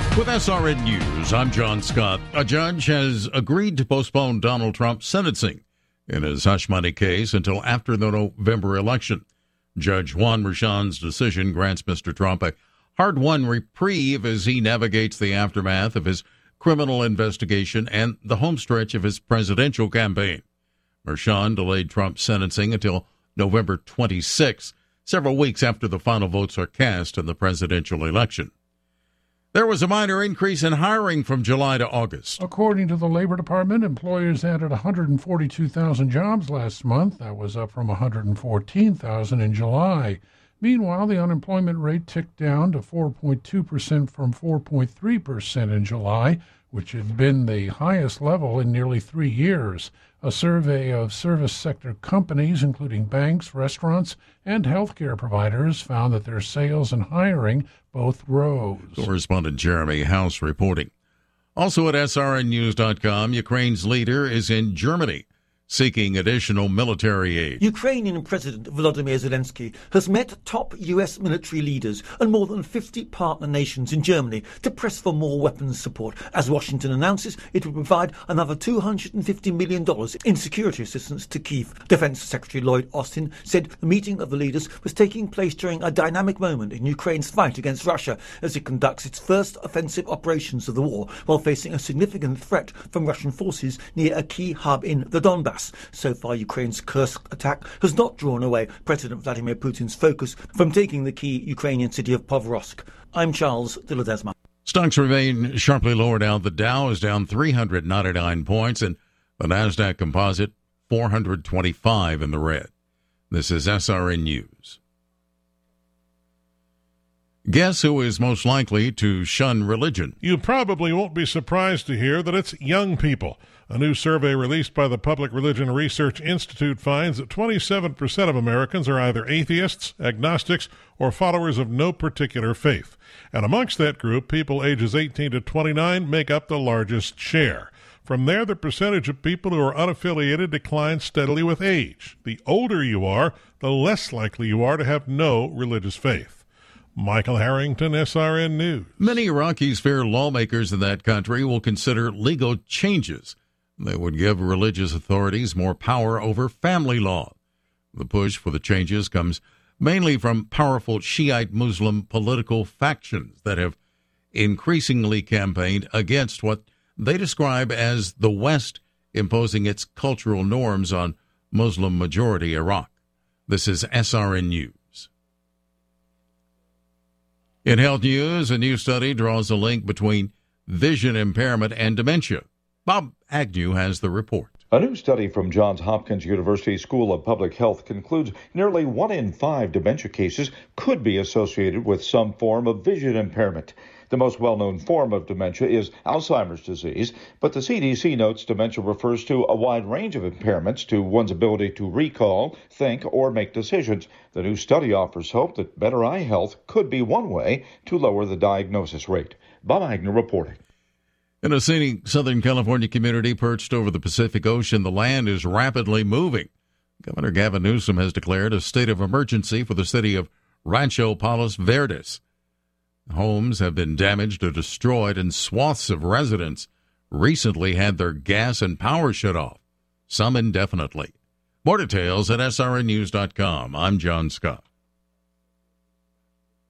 With SRN News, I'm John Scott. A judge has agreed to postpone Donald Trump's sentencing in his hush money case until after the November election. Judge Juan Merchan's decision grants Mr. Trump a hard-won reprieve as he navigates the aftermath of his criminal investigation and the homestretch of his presidential campaign. Merchan delayed Trump's sentencing until November 26, several weeks after the final votes are cast in the presidential election. There was a minor increase in hiring from July to August. According to the Labor Department, employers added 142,000 jobs last month. That was up from 114,000 in July. Meanwhile, the unemployment rate ticked down to 4.2% from 4.3% in July, which had been the highest level in nearly 3 years. A survey of service sector companies, including banks, restaurants, and healthcare providers, found that their sales and hiring both rose. Correspondent Jeremy House reporting. Also at srnnews.com, Ukraine's leader is in Germany, seeking additional military aid. Ukrainian President Volodymyr Zelensky has met top U.S. military leaders and more than 50 partner nations in Germany to press for more weapons support, as Washington announces it will provide another $250 million in security assistance to Kyiv. Defense Secretary Lloyd Austin said the meeting of the leaders was taking place during a dynamic moment in Ukraine's fight against Russia as it conducts its first offensive operations of the war while facing a significant threat from Russian forces near a key hub in the Donbass. So far, Ukraine's Kursk attack has not drawn away President Vladimir Putin's focus from taking the key Ukrainian city of Pavlovsk. I'm Charles de Ledesma. Stocks remain sharply lower now. The Dow is down 399 points, and the NASDAQ Composite 425 in the red. This is SRN News. Guess who is most likely to shun religion? You probably won't be surprised to hear that it's young people. A new survey released by the Public Religion Research Institute finds that 27% of Americans are either atheists, agnostics, or followers of no particular faith. And amongst that group, people ages 18 to 29 make up the largest share. From there, the percentage of people who are unaffiliated declines steadily with age. The older you are, the less likely you are to have no religious faith. Michael Harrington, SRN News. Many Iraqis fear lawmakers in that country will consider legal changes that would give religious authorities more power over family law. The push for the changes comes mainly from powerful Shiite Muslim political factions that have increasingly campaigned against what they describe as the West imposing its cultural norms on Muslim-majority Iraq. This is SRN News. In health news, a new study draws a link between vision impairment and dementia. Bob Agnew has the report. A new study from Johns Hopkins University School of Public Health concludes nearly 1 in 5 dementia cases could be associated with some form of vision impairment. The most well-known form of dementia is Alzheimer's disease, but the CDC notes dementia refers to a wide range of impairments to one's ability to recall, think, or make decisions. The new study offers hope that better eye health could be one way to lower the diagnosis rate. Bob Agnew reporting. In a scenic Southern California community perched over the Pacific Ocean, the land is rapidly moving. Governor Gavin Newsom has declared a state of emergency for the city of Rancho Palos Verdes. Homes have been damaged or destroyed, and swaths of residents recently had their gas and power shut off, some indefinitely. More details at srnnews.com. I'm John Scott.